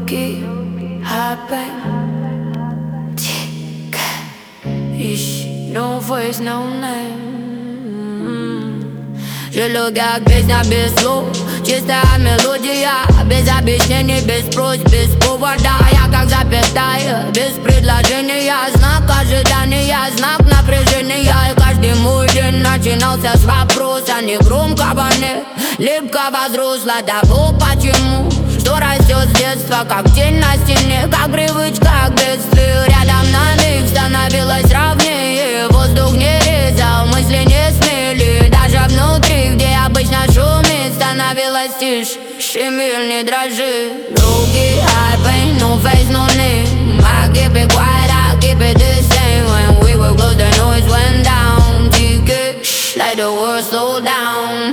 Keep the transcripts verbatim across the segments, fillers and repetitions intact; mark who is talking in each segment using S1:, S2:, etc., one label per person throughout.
S1: Low-key, high-back, no face, no name. Жилю как песня без слов, чистая мелодия, без объяснений, без просьб, без повода. Я как запятая, без предложения, знак ожидания, знак напряжения. И каждый мой день начинался с вопроса, не громкого, не липкого, взрослого. Того почему, что растет с детства, как тень на стене, как привычка к бедствию. Рядом на миг становилось ровнее, воздух не резал, мысли не смели. Даже внутри, где обычно шумит, становилось тише, шемель, не дрожи. Руки, high pain, no face, no name. I keep it quiet, I keep it the same. When we were close, the noise went down. T K, like the world slowed down.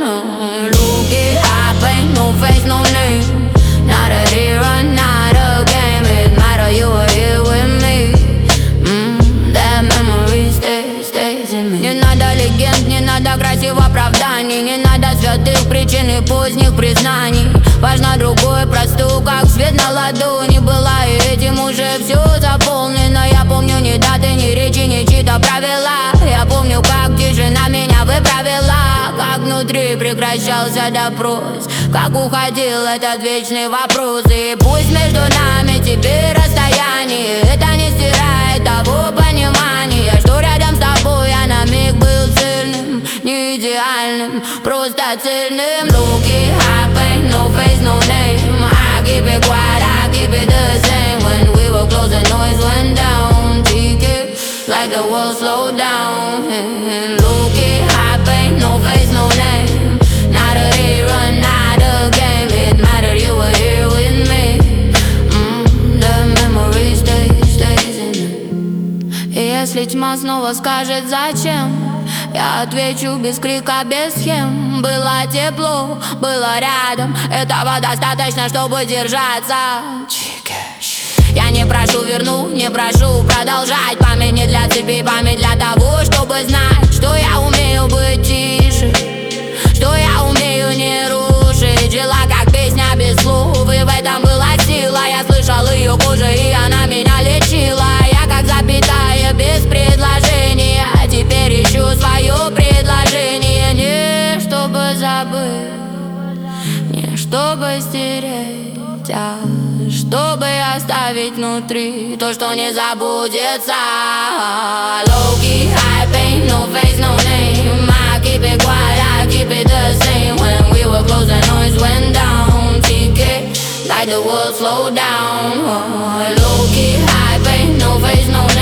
S1: Ruki, high pain, no face, no name. Not a hero, not a game. It matter you were here with me. mm, That memory stays, stays in me. Не надо легенд, не надо красивых оправданий, не надо святых причин и поздних признаний. Важно другое, простую, как свет на ладони. Была и этим уже все заполнено. Я помню ни даты, ни речи, ни чьи-то правила. Я помню, как тишина меня выправила, как внутри прекращался допрос, как уходил этот вечный вопрос. И пусть между нами теперь расстояние, это не стирает того понимания, что рядом с тобой я на миг был цельным, не идеальным, просто цельным. Руки, high pain, no face, no name. I keep it quiet, I keep it the same. When we were close, the noise went down. T K, like the world slowed down. Ruki, high pain, no face, no name. Not a hero, not a game. It mattered you were here with me. mm, The memory stays, stays in me. И если тьма снова скажет зачем, я отвечу без крика, без схем. Было тепло, было рядом, этого достаточно, чтобы держаться. Я не прошу верну, не прошу продолжать. Память не для цепи, память для того, чтобы знать, что я умею быть тише, что я умею не рушить. Жила как песня без слов, и в этом была сила. Я слышал ее кожей, и она меня лечила. Я как запятая без предложения, теперь ищу свое предложение. Не чтобы забыть, не чтобы стереть, а чтобы оставить внутри то, что не забудется. Low-key, high pain, no face, no name. I keep it quiet, I keep it the same. When we were close, the noise went down. T K, like the world slowed down. Low-key, high pain, no face, no name.